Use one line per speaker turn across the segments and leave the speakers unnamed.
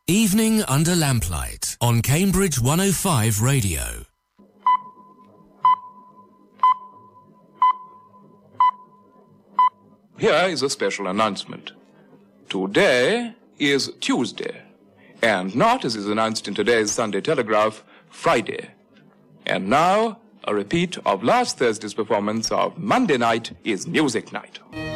Evening Under Lamplight on Cambridge 105 Radio.
Here is a special announcement. Today is Tuesday, and not, as is announced in today's Sunday Telegraph, Friday. And now, a repeat of last Thursday's performance of Monday Night is Music Night.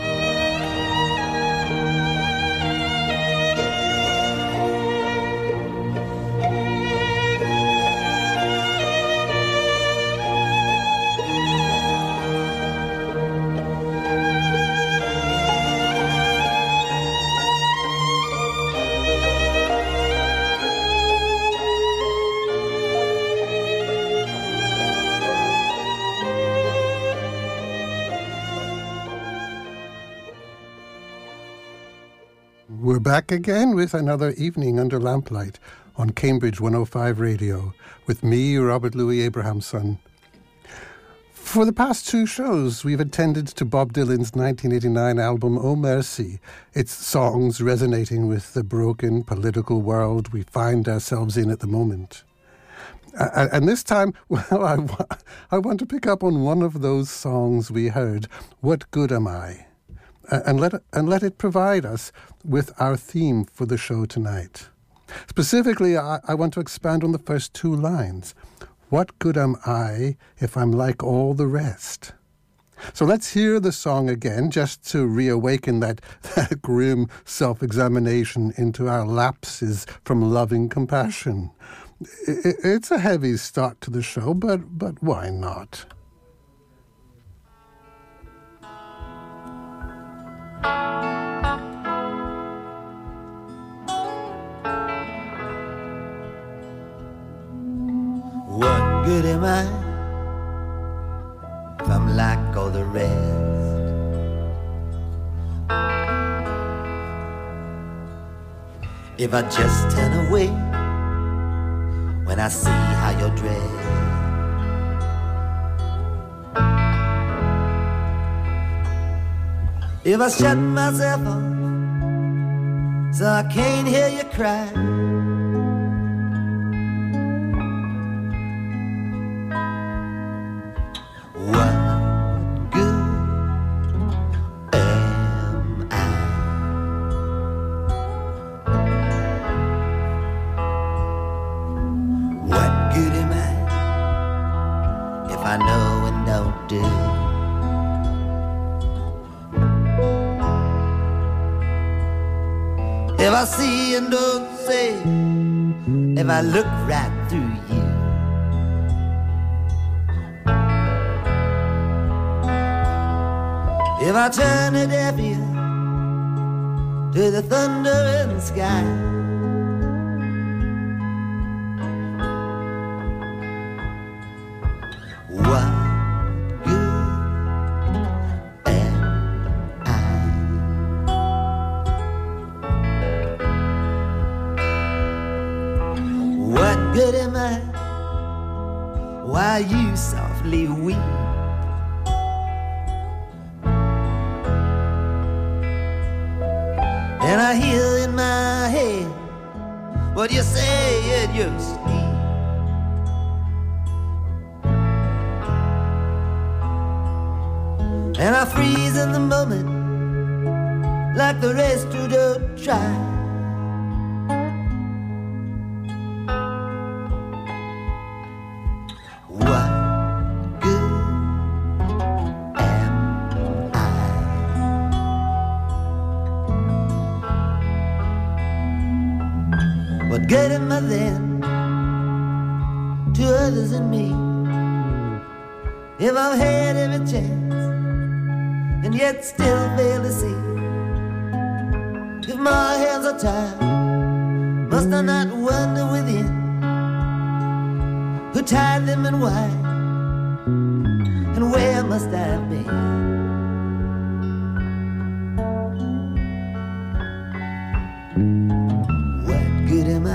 We're back again with another Evening Under Lamplight on Cambridge 105 Radio with me, Robert Louis Abrahamson. For the past two shows, we've attended to Bob Dylan's 1989 album Oh Mercy, its songs resonating with the broken political world we find ourselves in at the moment. And this time, well, I want to pick up on one of those songs we heard, What Good Am I? And let it provide us with our theme for the show tonight. Specifically, I want to expand on the first two lines. What good am I if I'm like all the rest? So let's hear the song again, just to reawaken that grim self-examination into our lapses from loving compassion. It's a heavy start to the show, but why not?
What good am I if I'm like all the rest? If I just turn away when I see how you're dressed? If I shut myself off so I can't hear you cry? What good am I? What good am I if I know and don't do? If I see and don't say, if I look right through you? If I turn a deaf ear to the thunder in the sky? What good am I? What good am I while you softly weep? And I hear in my head what you say in your sleep. And I freeze in the moment like the rest who don't try. What good am I? What good am I then to others and me? If I've had every chance and yet still fail to see. If my hands are tied, must I not wonder within who tied them and why, and where must I be? What good am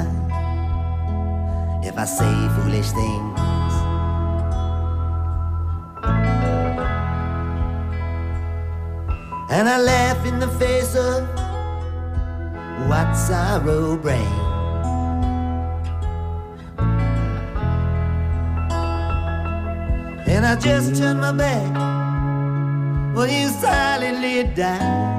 I if I say foolish things? And I laugh in the face of what sorrow brings. I just turned my back, well, you silently died.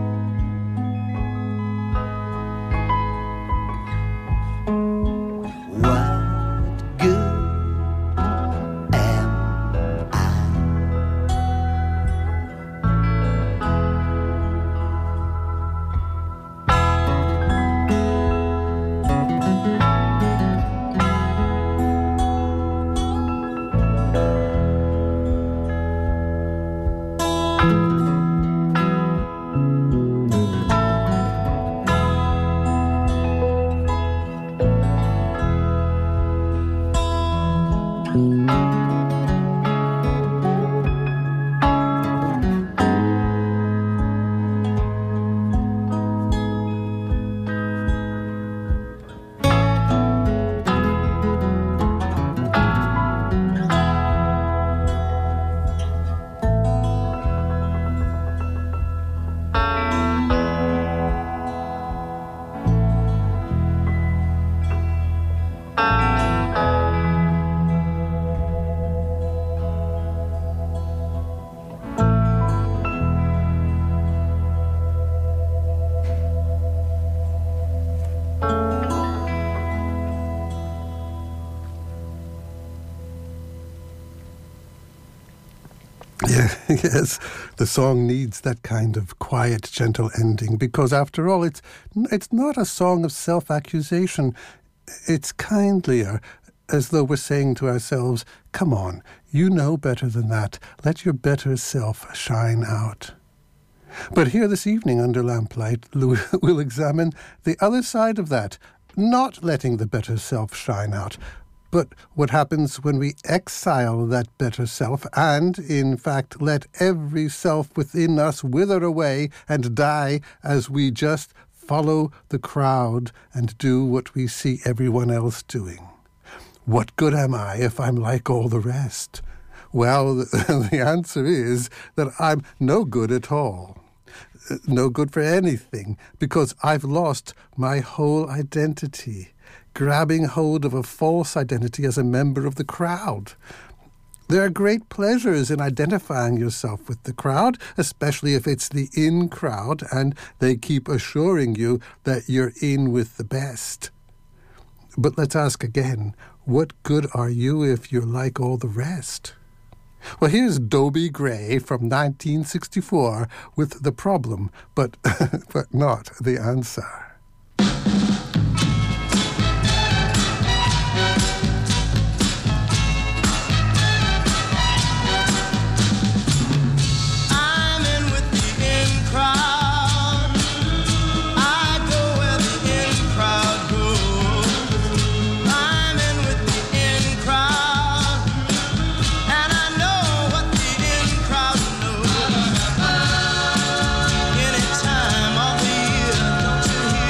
Yes, the song needs that kind of quiet, gentle ending because, after all, it's not a song of self-accusation. It's kindlier, as though we're saying to ourselves, come on, you know better than that. Let your better self shine out. But here this evening under Lamplight, we'll examine the other side of that, not letting the better self shine out, but what happens when we exile that better self and, in fact, let every self within us wither away and die as we just follow the crowd and do what we see everyone else doing. What good am I if I'm like all the rest? Well, the answer is that I'm no good at all. No good for anything, because I've lost my whole identity, grabbing hold of a false identity as a member of the crowd. There are great pleasures in identifying yourself with the crowd, especially if it's the in crowd and they keep assuring you that you're in with the best. But let's ask again, what good are you if you're like all the rest? Well, here's Dobie Gray from 1964 with the problem, but not the answer.
Time of the year, don't you hear?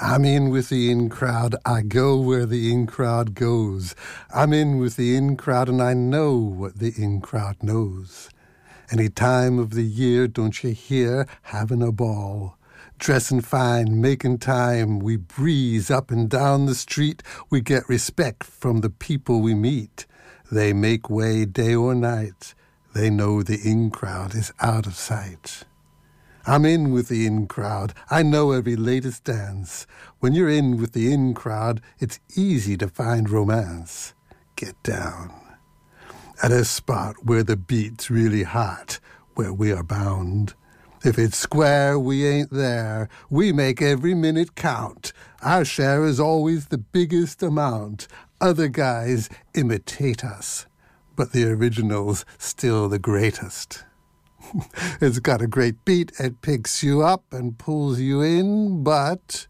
I'm in with the in crowd, I go where the in crowd goes. I'm in with the in crowd and I know what the in crowd knows. Any time of the year, don't you hear, having a ball. Dressing fine, making time, we breeze up and down the street. We get respect from the people we meet. They make way day or night. They know the in crowd is out of sight. I'm in with the in crowd. I know every latest dance. When you're in with the in crowd, it's easy to find romance. Get down. At a spot where the beat's really hot, where we are bound. If it's square, we ain't there. We make every minute count. Our share is always the biggest amount. Other guys imitate us, but the original's still the greatest. It's got a great beat, it picks you up and pulls you in, but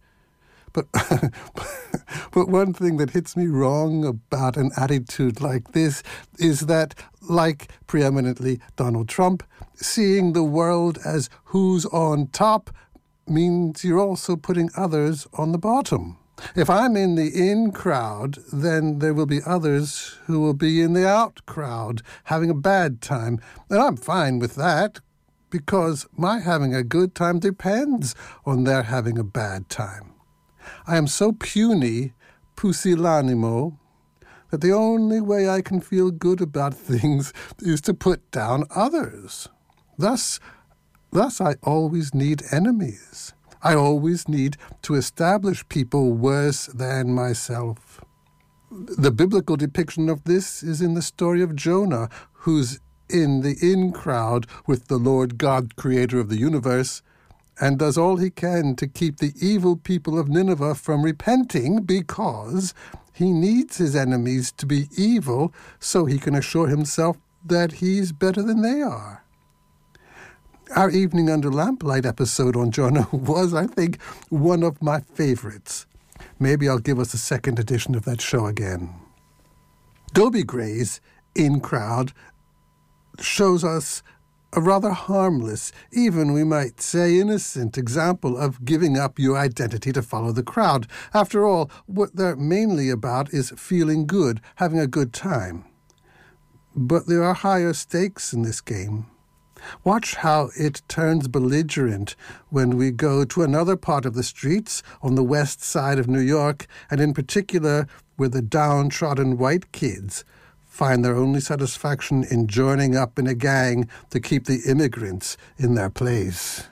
one thing that hits me wrong about an attitude like this is that, like preeminently Donald Trump, seeing the world as who's on top means you're also putting others on the bottom. If I'm in the in crowd, then there will be others who will be in the out crowd, having a bad time. And I'm fine with that, because my having a good time depends on their having a bad time. I am so puny, pusillanimo, that the only way I can feel good about things is to put down others. Thus I always need enemies. I always need to establish people worse than myself. The biblical depiction of this is in the story of Jonah, who's in the in crowd with the Lord God, creator of the universe, and does all he can to keep the evil people of Nineveh from repenting because he needs his enemies to be evil so he can assure himself that he's better than they are. Our Evening Under Lamplight episode on Jonah was, I think, one of my favorites. Maybe I'll give us a second edition of that show again. Dobie Gray's In Crowd shows us a rather harmless, even we might say innocent, example of giving up your identity to follow the crowd. After all, what they're mainly about is feeling good, having a good time. But there are higher stakes in this game. Watch how it turns belligerent when we go to another part of the streets on the west side of New York, and in particular where the downtrodden white kids find their only satisfaction in joining up in a gang to keep the immigrants in their place.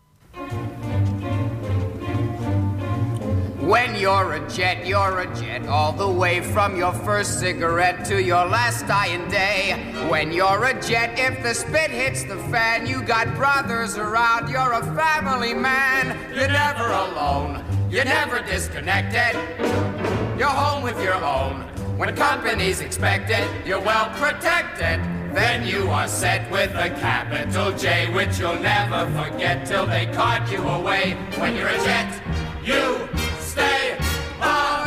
When you're a jet all the way from your first cigarette to your last dying day. When you're a jet, if the spit hits the fan, you got brothers around, you're a family man. You're never alone, you're never disconnected. You're home with your own. When company's expected, you're well protected. Then you are set with a capital J, which you'll never forget till they cart you away. When you're a jet, you stay on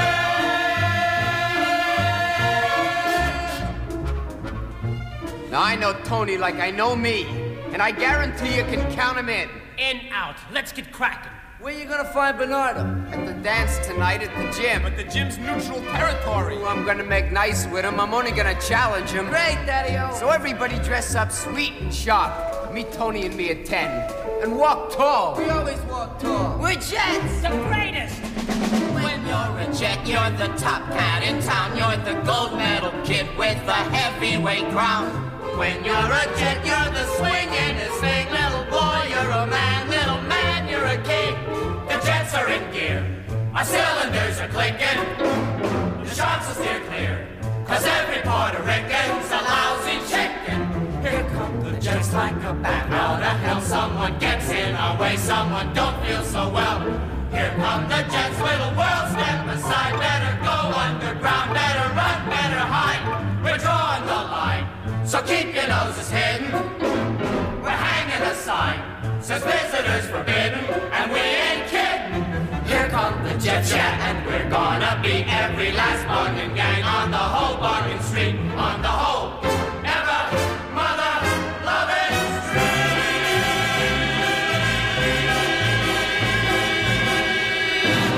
Now I know Tony like I know me, and I guarantee you can count him in.
In, out. Let's get cracking.
Where you gonna find Bernardo? At the dance tonight at the gym.
But the gym's neutral territory.
Ooh, I'm gonna make nice with him. I'm only gonna challenge him. Great, Daddy-O. So everybody dress up sweet and sharp. Meet Tony and me at 10. And walk tall.
We always walk tall.
We're jets.
The greatest.
When you're a jet, you're the top cat in town. You're the gold medal kid with the heavyweight crown. When you're a jet, you're the swingin'est thing. Little boy, you're a man. Little man, you're a king. The jets are in gear. Our cylinders are clicking. The sharks will steer clear. 'Cause every Puerto Rican's a lousy chicken. Here come the jets like a bat out of hell. Someone gets in our way. Someone don't feel so well. Here come the jets, little world, step aside. Better go underground, better run, better hide. We're drawing the line, so keep your noses hidden. We're hanging a sign, says visitors forbidden, and we ain't kidding. Here come the jets, yeah, and we're gonna beat every last bargain gang on the whole bargain street, on the whole ever mother loving street.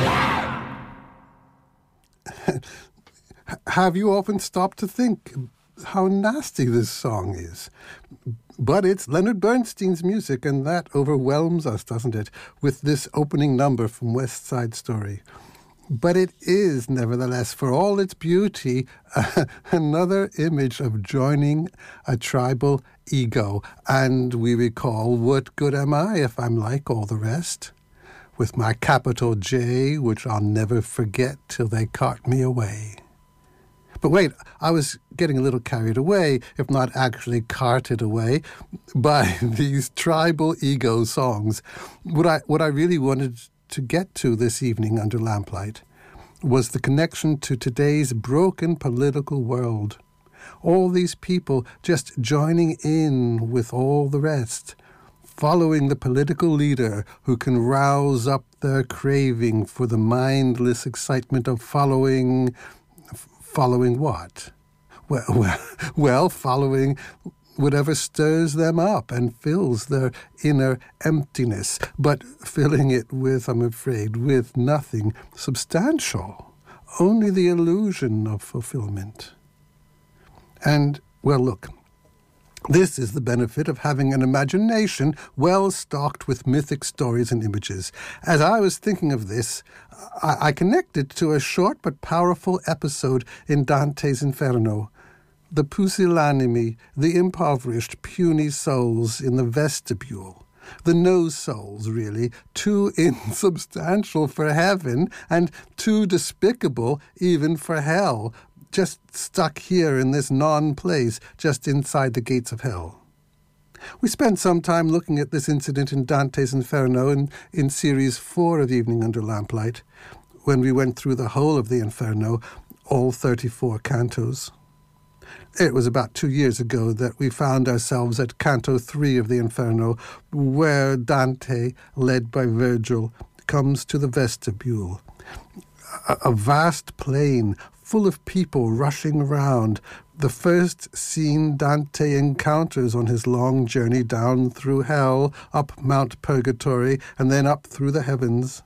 Have you often stopped to think how nasty this song is? But it's Leonard Bernstein's music, and that overwhelms us, doesn't it, with this opening number from West Side Story. But it is, nevertheless, for all its beauty, another image of joining a tribal ego. And we recall, what good am I if I'm like all the rest? With my capital J, which I'll never forget till they cart me away. But wait, I was getting a little carried away, if not actually carted away, by these tribal ego songs. What I really wanted to get to this evening under Lamplight was the connection to today's broken political world. All these people just joining in with all the rest, following the political leader who can rouse up their craving for the mindless excitement of following what? Well, following whatever stirs them up and fills their inner emptiness, but filling it with, I'm afraid, with nothing substantial, only the illusion of fulfillment. And, well, look, this is the benefit of having an imagination well stocked with mythic stories and images. As I was thinking of this, I connected to a short but powerful episode in Dante's Inferno. The pusillanimi, the impoverished, puny souls in the vestibule. The no souls, really, too insubstantial for heaven and too despicable even for hell, just stuck here in this non-place just inside the gates of hell. We spent some time looking at this incident in Dante's Inferno in Series 4 of Evening Under Lamplight, when we went through the whole of the Inferno, all 34 cantos. It was about 2 years ago that we found ourselves at Canto 3 of the Inferno, where Dante, led by Virgil, comes to the vestibule. A vast plain full of people rushing around, the first scene Dante encounters on his long journey down through hell, up Mount Purgatory, and then up through the heavens.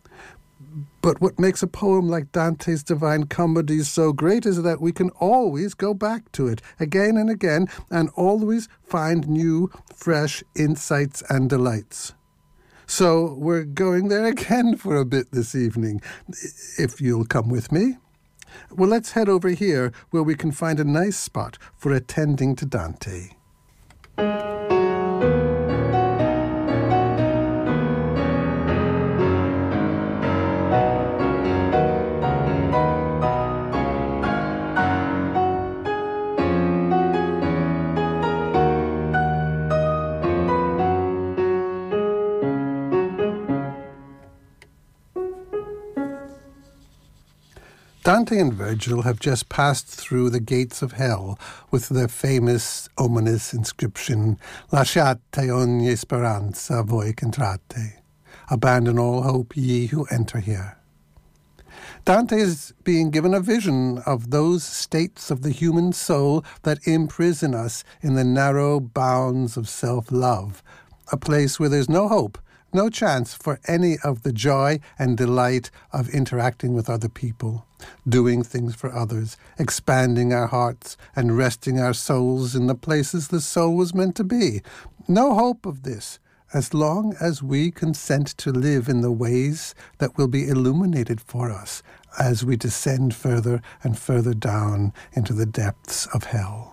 But what makes a poem like Dante's Divine Comedy so great is that we can always go back to it again and again and always find new, fresh insights and delights. So we're going there again for a bit this evening, if you'll come with me. Well, let's head over here where we can find a nice spot for attending to Dante. Dante and Virgil have just passed through the gates of hell with their famous ominous inscription, Lasciate ogni speranza voi che entrate. Abandon all hope, ye who enter here. Dante is being given a vision of those states of the human soul that imprison us in the narrow bounds of self-love, a place where there's no hope, no chance for any of the joy and delight of interacting with other people, doing things for others, expanding our hearts and resting our souls in the places the soul was meant to be. No hope of this, as long as we consent to live in the ways that will be illuminated for us as we descend further and further down into the depths of hell.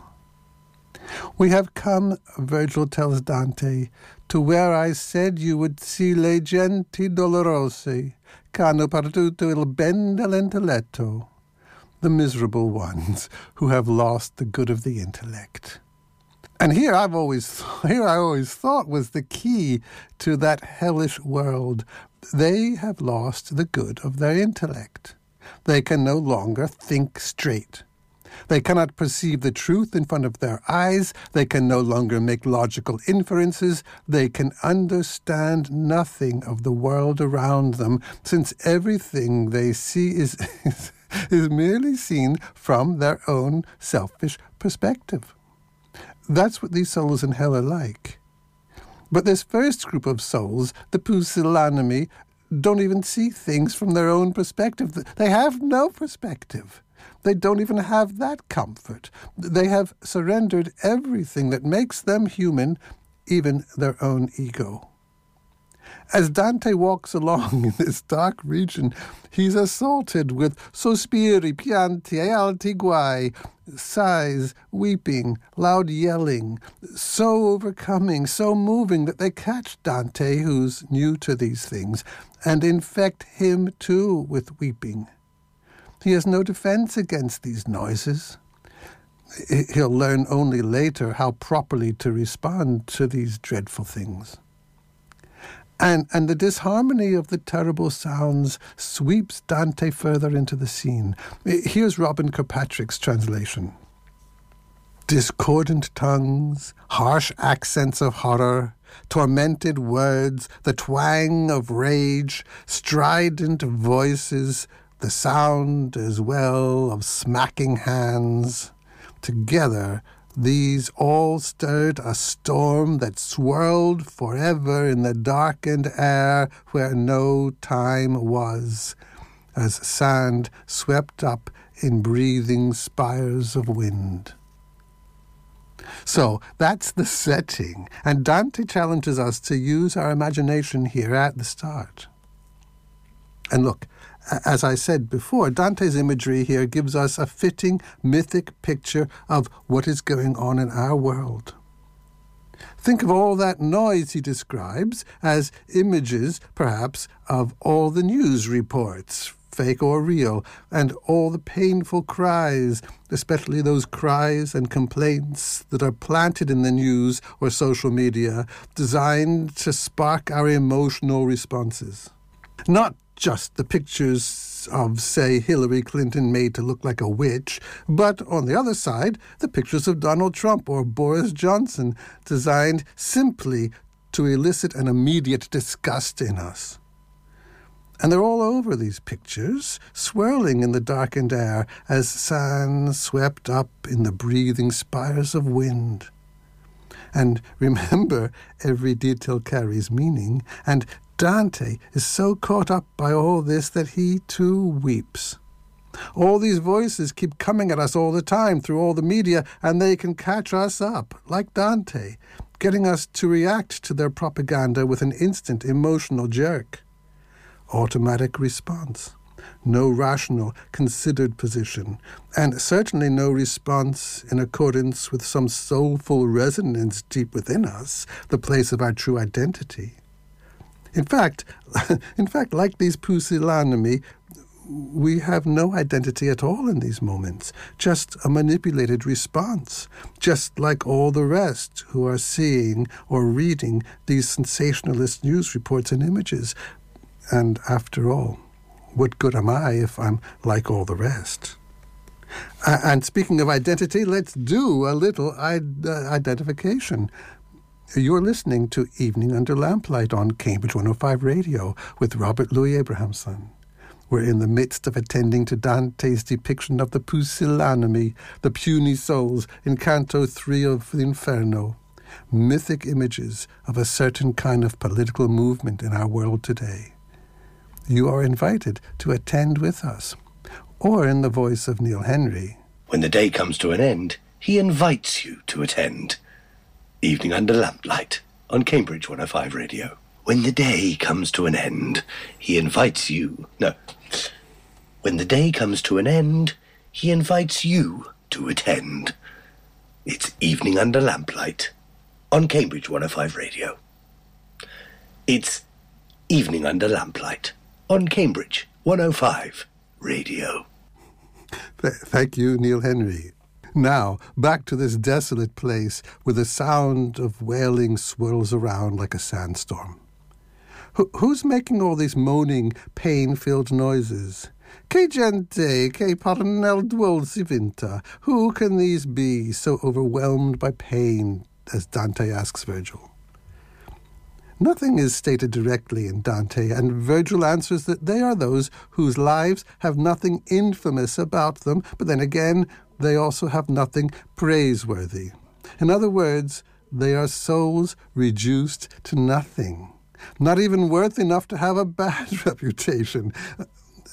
We have come, Virgil tells Dante, to where I said you would see le genti dolorose, c'hanno perduto il ben dell'intelletto, the miserable ones who have lost the good of the intellect. And here I always thought was the key to that hellish world. They have lost the good of their intellect. They can no longer think straight. They cannot perceive the truth in front of their eyes. They can no longer make logical inferences. They can understand nothing of the world around them, since everything they see is merely seen from their own selfish perspective. That's what these souls in hell are like. But this first group of souls, the pusillanimi, don't even see things from their own perspective. They have no perspective. They don't even have that comfort. They have surrendered everything that makes them human, even their own ego. As Dante walks along in this dark region, he's assaulted with sospiri, pianti, e alti guai, sighs, weeping, loud yelling, so overcoming, so moving that they catch Dante, who's new to these things, and infect him too with weeping. He has no defense against these noises. He'll learn only later how properly to respond to these dreadful things. And the disharmony of the terrible sounds sweeps Dante further into the scene. Here's Robin Kirkpatrick's translation. Discordant tongues, harsh accents of horror, tormented words, the twang of rage, strident voices, the sound as well of smacking hands. Together, these all stirred a storm that swirled forever in the darkened air where no time was, as sand swept up in breathing spires of wind. So that's the setting, and Dante challenges us to use our imagination here at the start. And look, as I said before, Dante's imagery here gives us a fitting mythic picture of what is going on in our world. Think of all that noise he describes as images, perhaps, of all the news reports, fake or real, and all the painful cries, especially those cries and complaints that are planted in the news or social media, designed to spark our emotional responses. Not just the pictures of, say, Hillary Clinton made to look like a witch, but on the other side, the pictures of Donald Trump or Boris Johnson, designed simply to elicit an immediate disgust in us. And they're all over these pictures, swirling in the darkened air as sand swept up in the breathing spires of wind. And remember, every detail carries meaning, and Dante is so caught up by all this that he too weeps. All these voices keep coming at us all the time through all the media, and they can catch us up, like Dante, getting us to react to their propaganda with an instant emotional jerk. Automatic response. No rational, considered position, and certainly no response in accordance with some soulful resonance deep within us, the place of our true identity. In fact, like these pusillanimi, we have no identity at all in these moments, just a manipulated response, just like all the rest who are seeing or reading these sensationalist news reports and images. And after all, what good am I if I'm like all the rest? And speaking of identity, let's do a little identification. You're listening to Evening Under Lamplight on Cambridge 105 Radio with Robert Louis Abrahamson. We're in the midst of attending to Dante's depiction of the pusillanimi, the puny souls, in Canto 3 of the Inferno, mythic images of a certain kind of political movement in our world today. You are invited to attend with us, or in the voice of Neil Henry.
When the day comes to an end, he invites you to attend. Evening Under Lamplight on Cambridge 105 Radio. When the day comes to an end, he invites you... No. When the day comes to an end, he invites you to attend. It's Evening Under Lamplight on Cambridge 105 Radio. It's Evening Under Lamplight on Cambridge 105 Radio.
Thank you, Neil Henry. Now, back to this desolate place where the sound of wailing swirls around like a sandstorm. Who's making all these moaning, pain-filled noises? Che gente, che par nel duol si vinta? Who can these be, so overwhelmed by pain, as Dante asks Virgil? Nothing is stated directly in Dante, and Virgil answers that they are those whose lives have nothing infamous about them, but then again, they also have nothing praiseworthy. In other words, they are souls reduced to nothing, not even worth enough to have a bad reputation.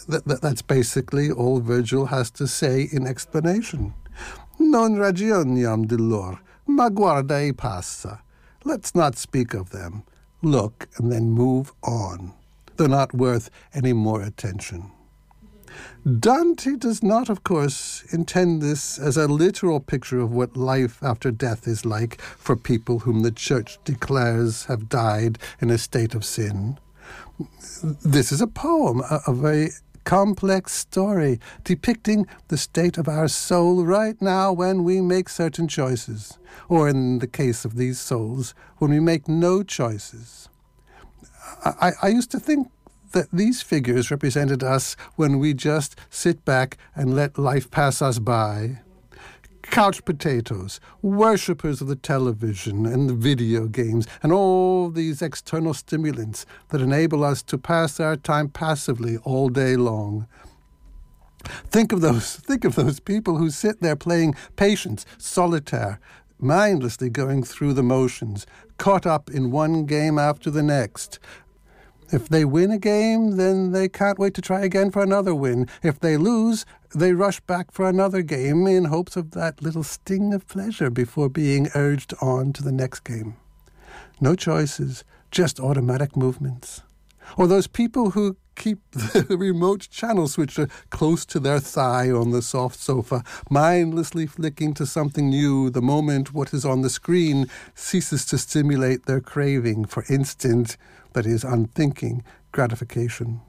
That's basically all Virgil has to say in explanation. Non ragioniam di lor, ma guarda e passa. Let's not speak of them. Look and then move on. They're not worth any more attention. Dante does not, of course, intend this as a literal picture of what life after death is like for people whom the Church declares have died in a state of sin. This is a poem, a very complex story depicting the state of our soul right now when we make certain choices, or in the case of these souls, when we make no choices. I used to think that these figures represented us when we just sit back and let life pass us by. Couch potatoes, worshippers of the television and the video games, and all these external stimulants that enable us to pass our time passively all day long. Think of those people who sit there playing Patience, Solitaire, mindlessly going through the motions, caught up in one game after the next. If they win a game, then they can't wait to try again for another win. If they lose, they rush back for another game in hopes of that little sting of pleasure before being urged on to the next game. No choices, just automatic movements. Or those people who keep the remote channel switcher close to their thigh on the soft sofa, mindlessly flicking to something new the moment what is on the screen ceases to stimulate their craving for instant, that is, unthinking, gratification.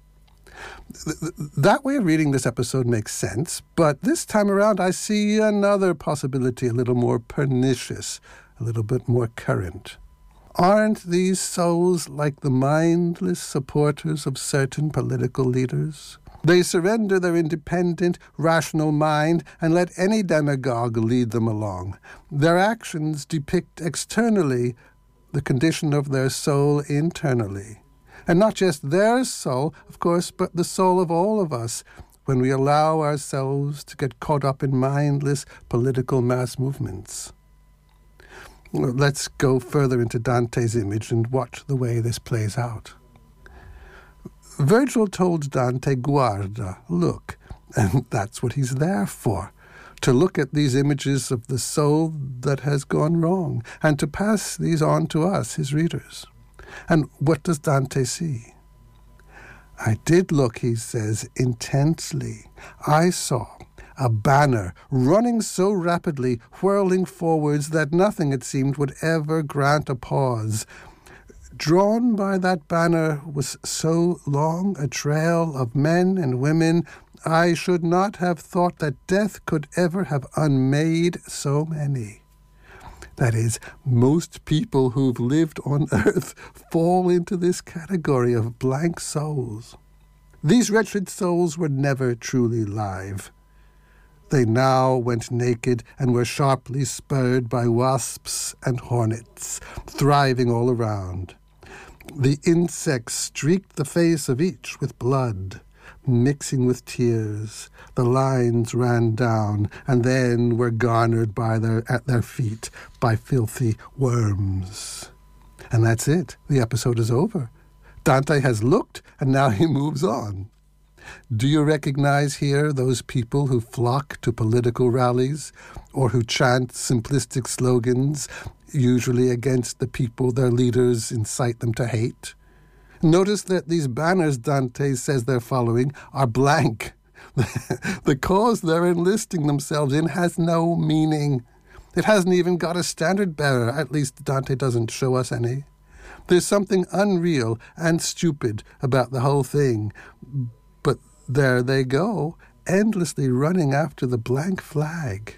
That way of reading this episode makes sense, but this time around I see another possibility a little more pernicious, a little bit more current. Aren't these souls like the mindless supporters of certain political leaders? They surrender their independent, rational mind and let any demagogue lead them along. Their actions depict externally the condition of their soul internally. And not just their soul, of course, but the soul of all of us, when we allow ourselves to get caught up in mindless political mass movements. Let's go further into Dante's image and watch the way this plays out. Virgil told Dante, guarda, look, and that's what he's there for. To look at these images of the soul that has gone wrong, and to pass these on to us, his readers. And what does Dante see? I did look, he says, intensely. I saw a banner running so rapidly, whirling forwards that nothing, it seemed, would ever grant a pause. Drawn by that banner was so long a trail of men and women, I should not have thought that death could ever have unmade so many. That is, most people who've lived on earth fall into this category of blank souls. These wretched souls were never truly live. They now went naked and were sharply spurred by wasps and hornets, thriving all around. The insects streaked the face of each with blood, mixing with tears. The lines ran down and then were garnered at their feet by filthy worms. And that's it. The episode is over. Dante has looked, and now he moves on. Do you recognize here those people who flock to political rallies or who chant simplistic slogans, usually against the people their leaders incite them to hate? Notice that these banners Dante says they're following are blank. The cause they're enlisting themselves in has no meaning. It hasn't even got a standard bearer, at least Dante doesn't show us any. There's something unreal and stupid about the whole thing. But there they go, endlessly running after the blank flag.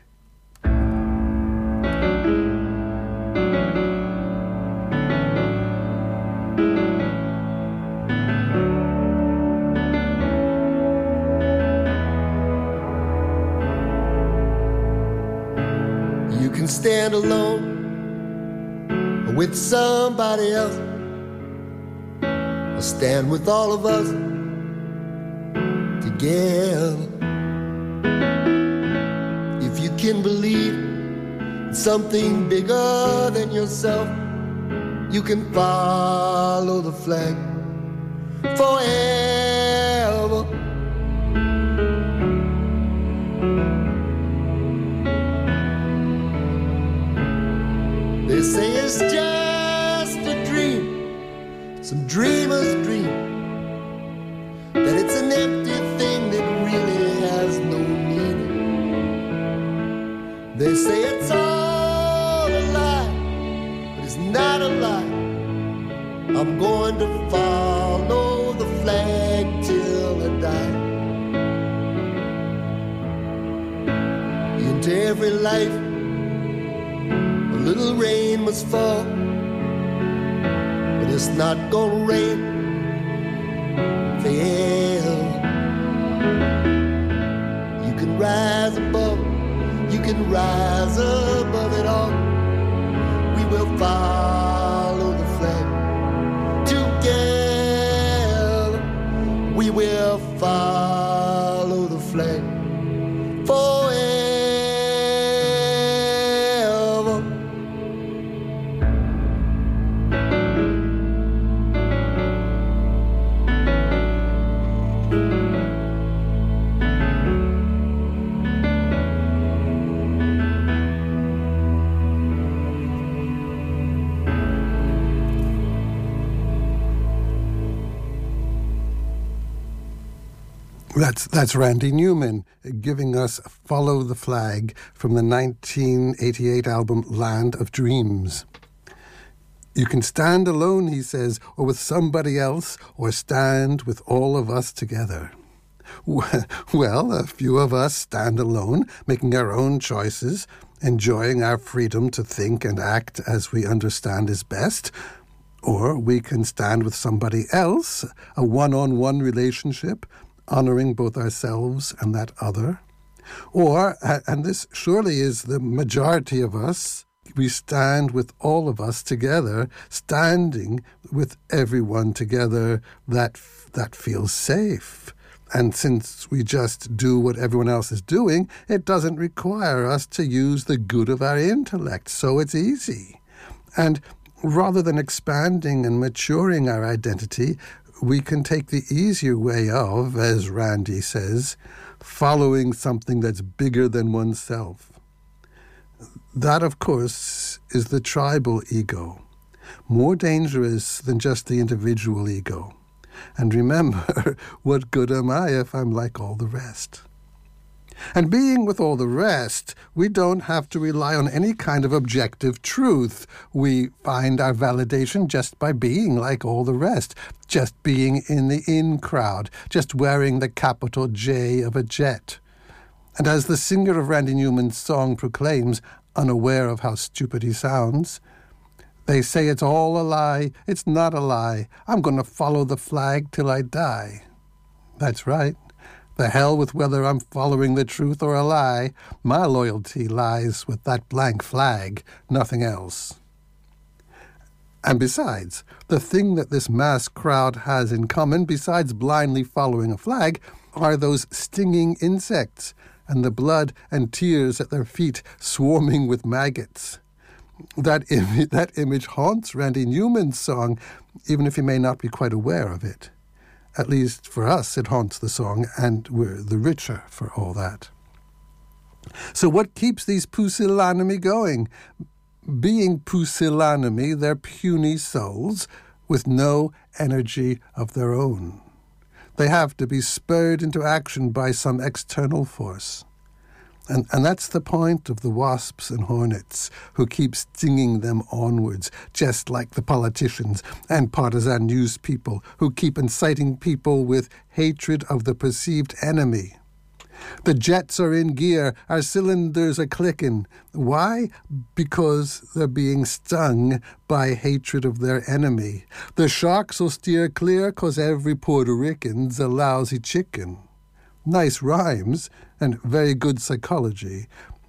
You can stand alone or with somebody else, or stand with all of us together. If you can believe in something bigger than yourself, you can follow the flag forever. say it's just a dream, some dreamer's dream, that it's an empty thing that really has no meaning. They say it's all a lie, but it's not a lie. I'm going to follow the flag till I die. Into every life a little rain must fall, but it's not gonna rain forever. You can rise above, you can rise above it all. We will follow the flag together. We will follow the flag forever.
That's Randy Newman giving us Follow the Flag from the 1988 album Land of Dreams. You can stand alone, he says, or with somebody else, or stand with all of us together. Well, a few of us stand alone, making our own choices, enjoying our freedom to think and act as we understand is best. Or we can stand with somebody else, a one-on-one relationship, honoring both ourselves and that other. Or, and this surely is the majority of us, we stand with all of us together, standing with everyone together that feels safe. And since we just do what everyone else is doing, it doesn't require us to use the good of our intellect, so it's easy. And rather than expanding and maturing our identity, we can take the easier way of, as Randy says, following something that's bigger than oneself. That, of course, is the tribal ego, more dangerous than just the individual ego. And remember, what good am I if I'm like all the rest? And being with all the rest, we don't have to rely on any kind of objective truth. We find our validation just by being like all the rest, just being in the in crowd, just wearing the capital J of a jet. And as the singer of Randy Newman's song proclaims, unaware of how stupid he sounds, they say it's all a lie, it's not a lie, I'm going to follow the flag till I die. That's right. The hell with whether I'm following the truth or a lie. My loyalty lies with that blank flag, nothing else. And besides, the thing that this mass crowd has in common, besides blindly following a flag, are those stinging insects and the blood and tears at their feet swarming with maggots. That image haunts Randy Newman's song, even if you may not be quite aware of it. At least for us, it haunts the song, and we're the richer for all that. So what keeps these pusillanimi going? Being pusillanimi, they're puny souls with no energy of their own. They have to be spurred into action by some external force. And that's the point of the wasps and hornets who keep stinging them onwards, just like the politicians and partisan news people who keep inciting people with hatred of the perceived enemy. The jets are in gear, our cylinders are clicking. Why? Because they're being stung by hatred of their enemy. The sharks will steer clear 'cause every Puerto Rican's a lousy chicken. Nice rhymes and very good psychology.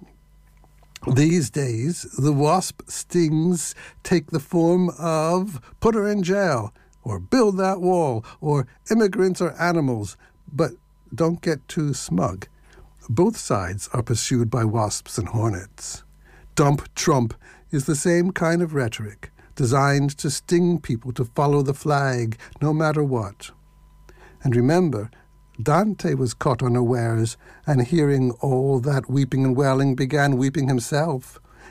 These days, the wasp stings take the form of put her in jail, or build that wall, or immigrants or animals. But don't get too smug. Both sides are pursued by wasps and hornets. Dump Trump is the same kind of rhetoric, designed to sting people to follow the flag, no matter what. And remember, Dante was caught unawares, and hearing all that weeping and wailing began weeping himself.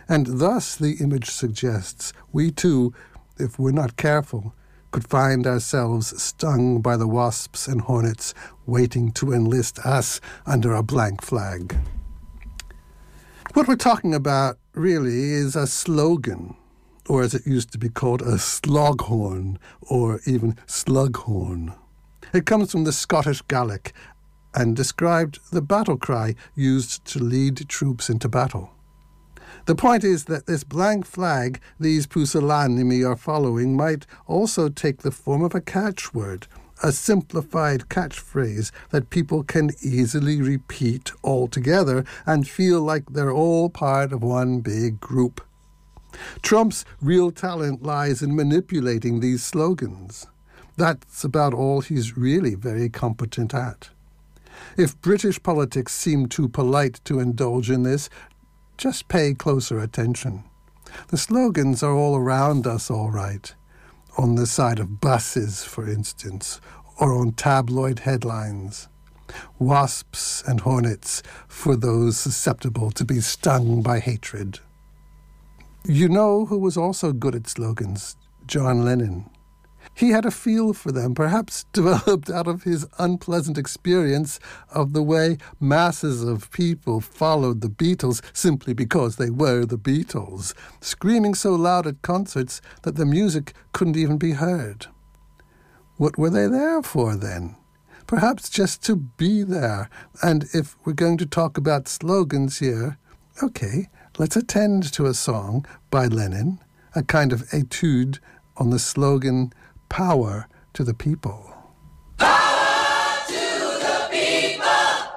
And thus, the image suggests, we too, if we're not careful, could find ourselves stung by the wasps and hornets waiting to enlist us under a blank flag. What we're talking about, really, is a slogan, or as it used to be called, a sloghorn, or even slughorn. It comes from the Scottish Gaelic and described the battle cry used to lead troops into battle. The point is that this blank flag these pusillanimi are following might also take the form of a catchword, a simplified catchphrase that people can easily repeat all together and feel like they're all part of one big group. Trump's real talent lies in manipulating these slogans. That's about all he's really very competent at. If British politics seem too polite to indulge in this, just pay closer attention. The slogans are all around us, all right. On the side of buses, for instance, or on tabloid headlines. Wasps and hornets for those susceptible to be stung by hatred. You know who was also good at slogans? John Lennon. He had a feel for them, perhaps developed out of his unpleasant experience of the way masses of people followed the Beatles simply because they were the Beatles, screaming so loud at concerts that the music couldn't even be heard. What were they there for, then? Perhaps just to be there. And if we're going to talk about slogans here, okay, let's attend to a song by Lennon, a kind of etude on the slogan, Power to the People.
Power to the people!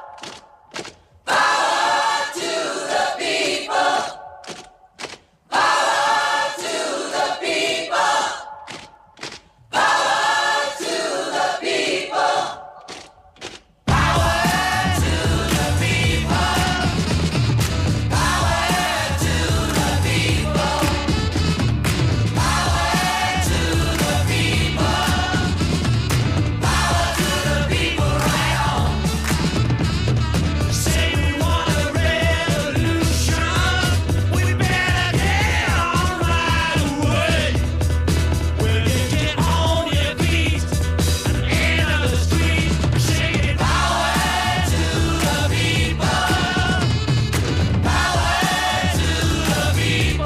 Power to the people! Power to the people! Power to the people! Power to the people! Power to the people! Power to the people! Power to the people right on! Say we want a revolution, we better get on right away. When you get on your feet and enter the street, singing power to the people, power to the people,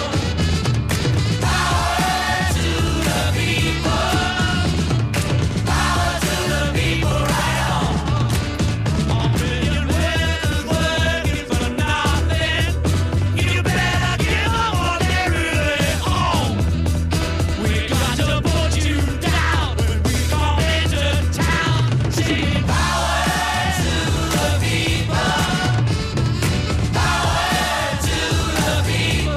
power to the people, power to the people right on. A million workers working for nothing. You better give them what they really own. We got to put you down when we come into town. Singing power to the people, power to the people,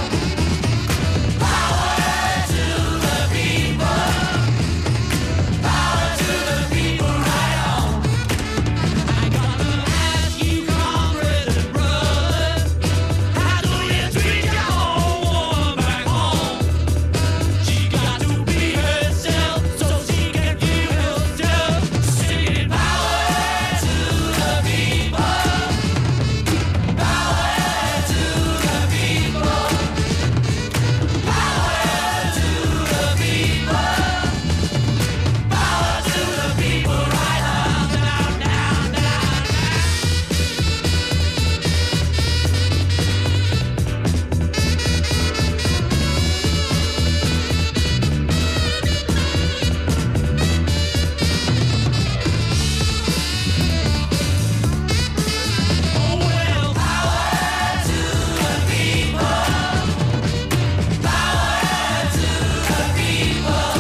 power to the people, power to the people right on. I gotta ask you, comrades and brothers, how do you treat your own woman back home? She got to be herself so she can give herself. Singing power to the people, power to the people, power to the people, power to the people right on, down, down, down, down. Oh well, power to the people, power to the people,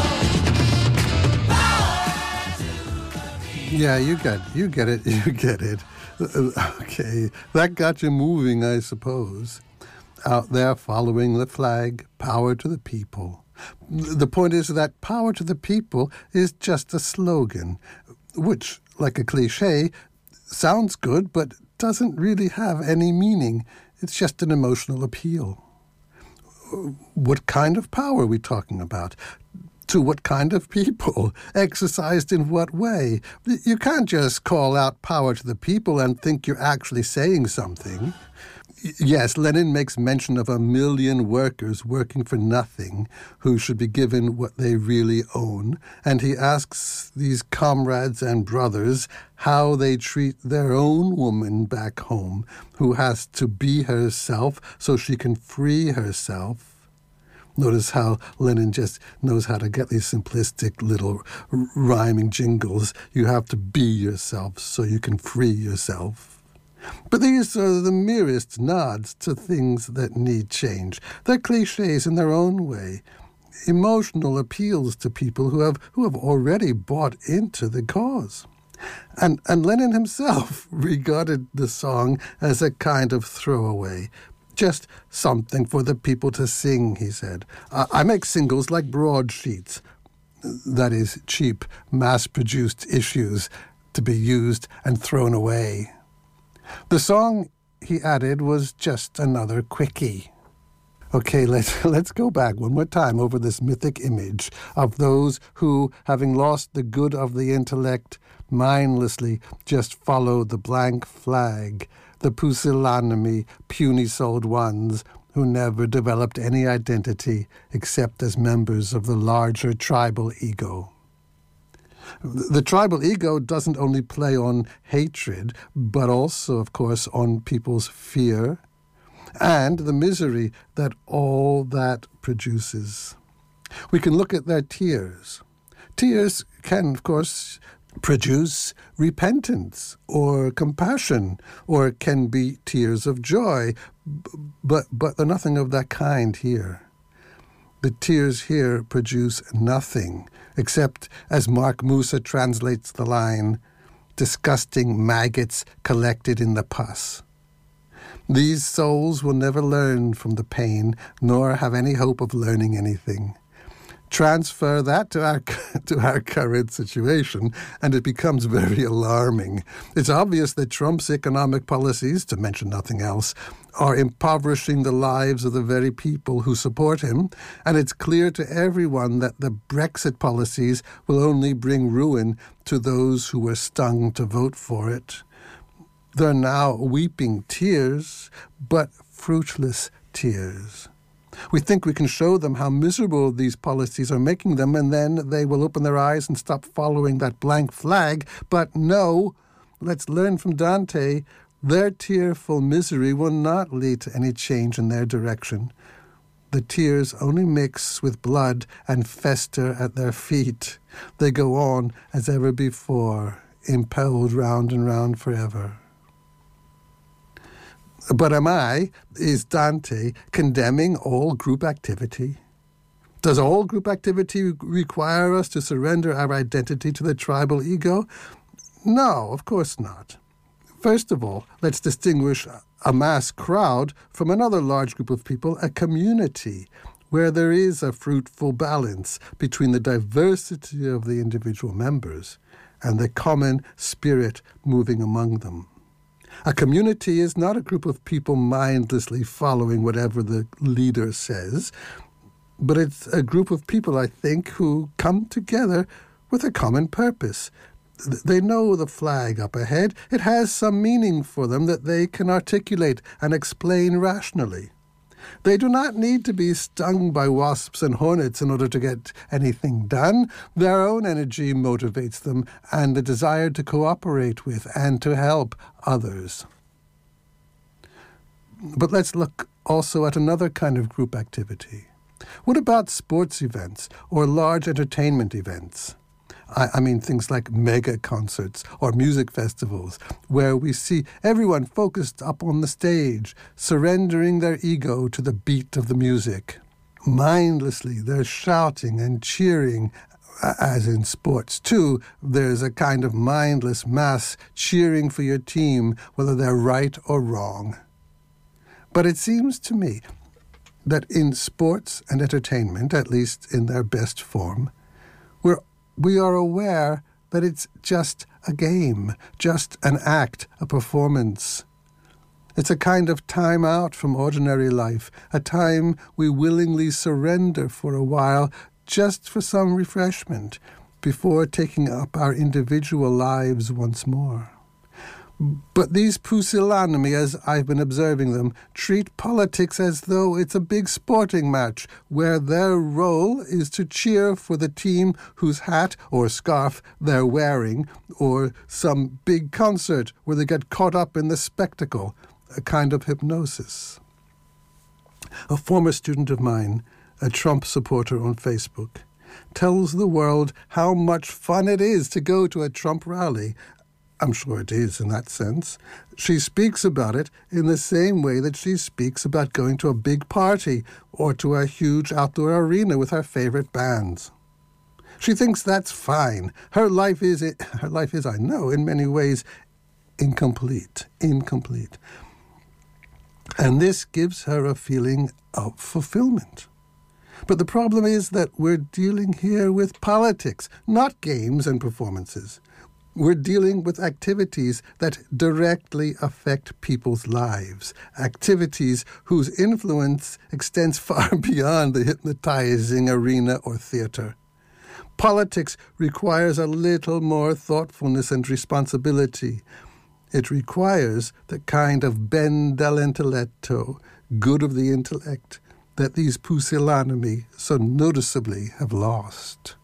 Yeah, you get it, you get it. Okay, that got you moving, I suppose. Out there following the flag, power to the people. The point is that power to the people is just a slogan, which, like a cliche, sounds good but doesn't really have any meaning. It's just an emotional appeal. What kind of power are we talking about? To what kind of people? Exercised in what way? You can't just call out power to the people and think you're actually saying something. Yes, Lenin makes mention of 1 million workers working for nothing who should be given what they really own, and he asks these comrades and brothers how they treat their own woman back home who has to be herself so she can free herself. Notice how Lenin just knows how to get these simplistic little rhyming jingles. You have to be yourself so you can free yourself. But these are the merest nods to things that need change. They're cliches in their own way, emotional appeals to people who have already bought into the cause. And Lenin himself regarded the song as a kind of throwaway. Just something for the people to sing, he said. I make singles like broadsheets. That is, cheap, mass-produced issues to be used and thrown away. The song, he added, was just another quickie. Okay, let's go back one more time over this mythic image of those who, having lost the good of the intellect, mindlessly just follow the blank flag, the pusillanimous, puny-souled ones who never developed any identity except as members of the larger tribal ego. The tribal ego doesn't only play on hatred, but also, of course, on people's fear and the misery that all that produces. We can look at their tears. Tears can, of course, produce repentance or compassion, or can be tears of joy, but they're nothing of that kind here. The tears here produce nothing, except, as Mark Musa translates the line, disgusting maggots collected in the pus. These souls will never learn from the pain, nor have any hope of learning anything. Transfer that to our current situation, and it becomes very alarming. It's obvious that Trump's economic policies, to mention nothing else, are impoverishing the lives of the very people who support him, and it's clear to everyone that the Brexit policies will only bring ruin to those who were stung to vote for it. They're now weeping tears, but fruitless tears. We think we can show them how miserable these policies are making them, and then they will open their eyes and stop following that blank flag. But no, let's learn from Dante. Their tearful misery will not lead to any change in their direction. The tears only mix with blood and fester at their feet. They go on as ever before, impelled round and round forever. But is Dante condemning all group activity? Does all group activity require us to surrender our identity to the tribal ego? No, of course not. First of all, let's distinguish a mass crowd from another large group of people, a community, where there is a fruitful balance between the diversity of the individual members and the common spirit moving among them. A community is not a group of people mindlessly following whatever the leader says, but it's a group of people, I think, who come together with a common purpose. They know the flag up ahead. It has some meaning for them that they can articulate and explain rationally. They do not need to be stung by wasps and hornets in order to get anything done. Their own energy motivates them, and the desire to cooperate with and to help others. But let's look also at another kind of group activity. What about sports events or large entertainment events? I mean things like mega concerts or music festivals, where we see everyone focused up on the stage, surrendering their ego to the beat of the music. Mindlessly, they're shouting and cheering, as in sports too. There's a kind of mindless mass cheering for your team, whether they're right or wrong. But it seems to me that in sports and entertainment, at least in their best form, we are aware that it's just a game, just an act, a performance. It's a kind of time out from ordinary life, a time we willingly surrender for a while just for some refreshment before taking up our individual lives once more. But these pusillanimi, as I've been observing them, treat politics as though it's a big sporting match where their role is to cheer for the team whose hat or scarf they're wearing, or some big concert where they get caught up in the spectacle, a kind of hypnosis. A former student of mine, a Trump supporter on Facebook, tells the world how much fun it is to go to a Trump rally. I'm sure it is in that sense. She speaks about it in the same way that she speaks about going to a big party or to a huge outdoor arena with her favorite bands. She thinks that's fine. Her life is, I know, in many ways, incomplete. And this gives her a feeling of fulfillment. But the problem is that we're dealing here with politics, not games and performances. We're dealing with activities that directly affect people's lives, activities whose influence extends far beyond the hypnotizing arena or theater. Politics requires a little more thoughtfulness and responsibility. It requires the kind of ben dell'intelletto, good of the intellect, that these pusillanimi so noticeably have lost.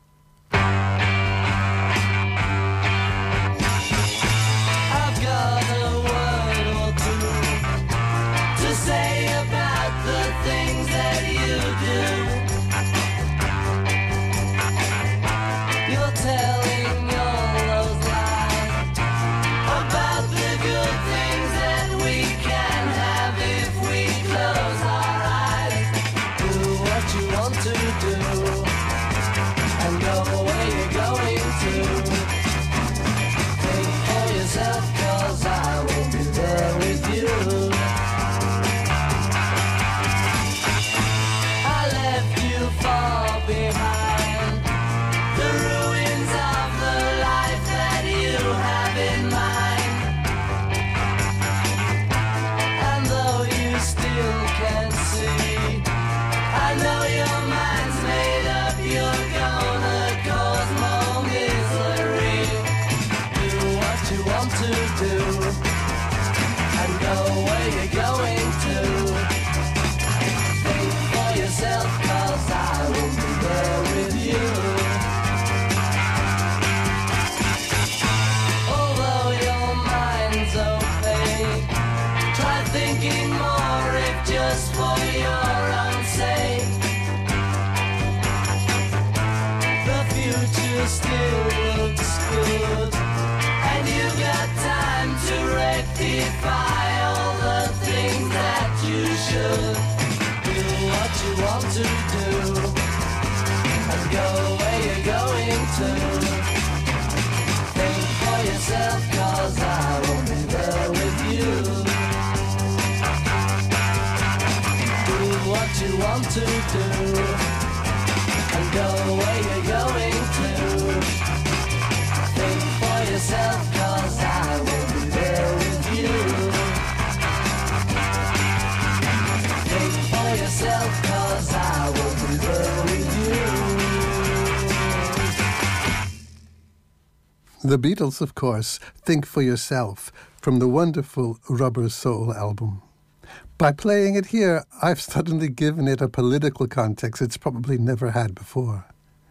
The Beatles, of course, Think for Yourself, from the wonderful Rubber Soul album. By playing it here, I've suddenly given it a political context it's probably never had before.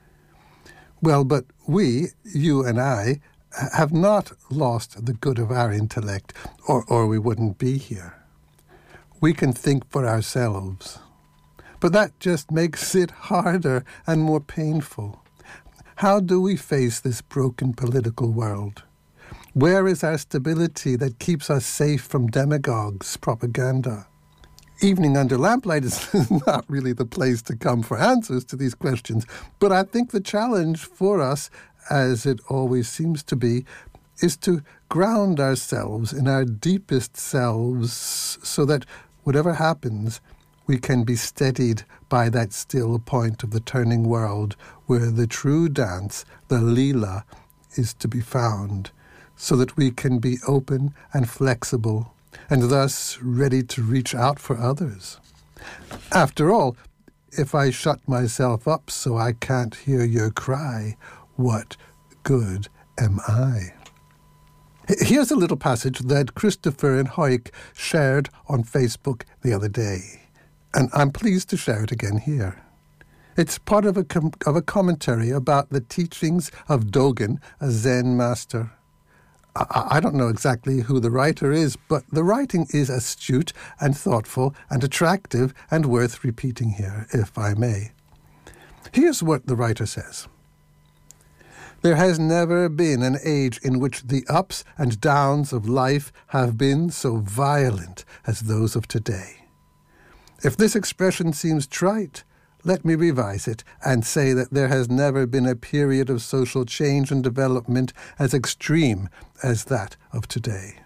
Well, but we, you and I, have not lost the good of our intellect, or we wouldn't be here. We can think for ourselves. But that just makes it harder and more painful. How do we face this broken political world? Where is our stability that keeps us safe from demagogues' propaganda? Evening Under Lamplight is not really the place to come for answers to these questions, but I think the challenge for us, as it always seems to be, is to ground ourselves in our deepest selves so that whatever happens, we can be steadied by that still point of the turning world where the true dance, the Leela, is to be found, so that we can be open and flexible and thus ready to reach out for others. After all, if I shut myself up so I can't hear your cry, what good am I? Here's a little passage that Christopher and Hoyk shared on Facebook the other day, and I'm pleased to share it again here. It's part of a commentary about the teachings of Dogen, a Zen master. I don't know exactly who the writer is, but the writing is astute and thoughtful and attractive and worth repeating here, if I may. Here's what the writer says. There has never been an age in which the ups and downs of life have been so violent as those of today. If this expression seems trite, let me revise it and say that there has never been a period of social change and development as extreme as that of today.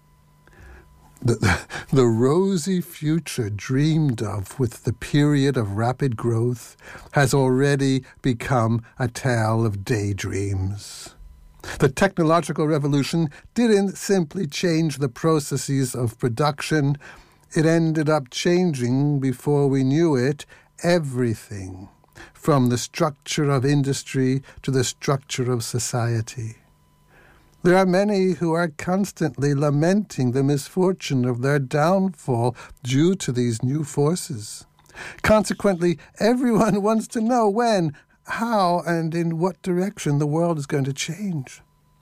The rosy future dreamed of with the period of rapid growth has already become a tale of daydreams. The technological revolution didn't simply change the processes of production. It ended up changing, before we knew it, everything, from the structure of industry to the structure of society. There are many who are constantly lamenting the misfortune of their downfall due to these new forces. Consequently, everyone wants to know when, how, and in what direction the world is going to change.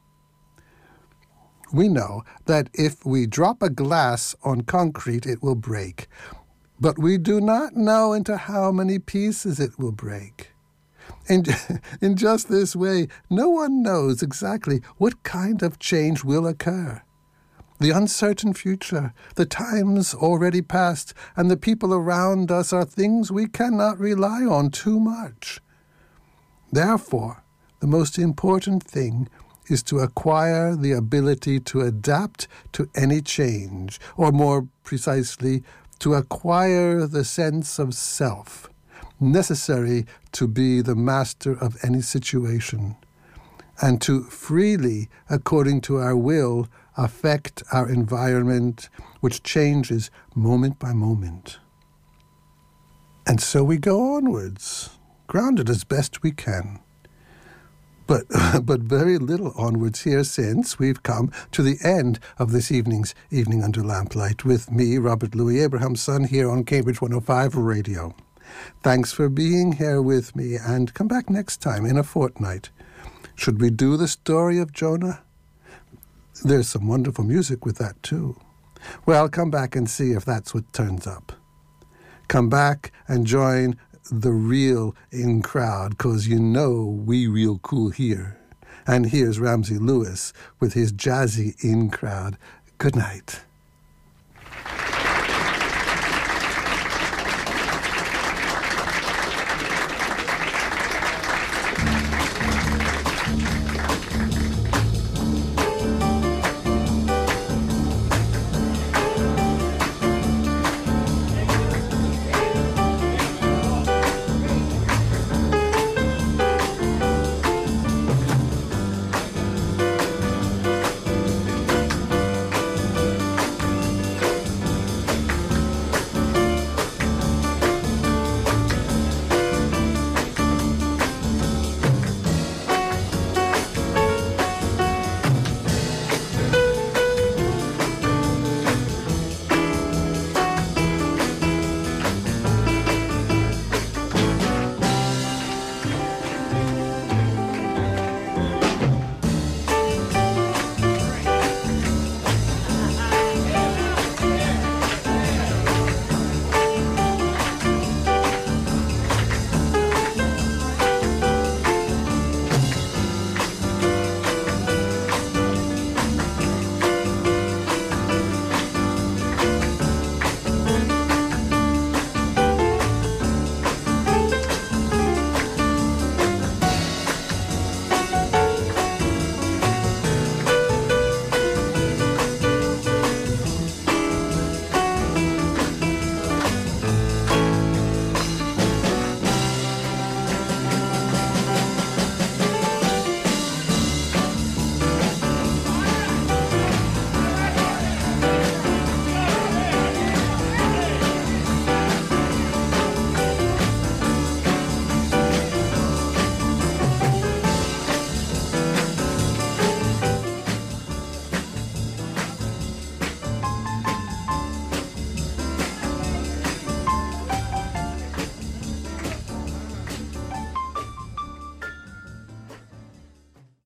We know that if we drop a glass on concrete, it will break. But we do not know into how many pieces it will break. In just this way, no one knows exactly what kind of change will occur. The uncertain future, the times already past, and the people around us are things we cannot rely on too much. Therefore, the most important thing is to acquire the ability to adapt to any change, or more precisely, to acquire the sense of self necessary to be the master of any situation, and to freely, according to our will, affect our environment, which changes moment by moment. And so we go onwards, grounded as best we can. But very little onwards here, since we've come to the end of this evening's Evening Under Lamplight with me, Robert Louis Abrahamson, here on Cambridge 105 Radio. Thanks for being here with me, and come back next time in a fortnight. Should we do the story of Jonah? There's some wonderful music with that too. Well, come back and see if that's what turns up. Come back and join the real in crowd, 'cause you know we real cool here. And here's Ramsey Lewis with his jazzy in crowd. Good night.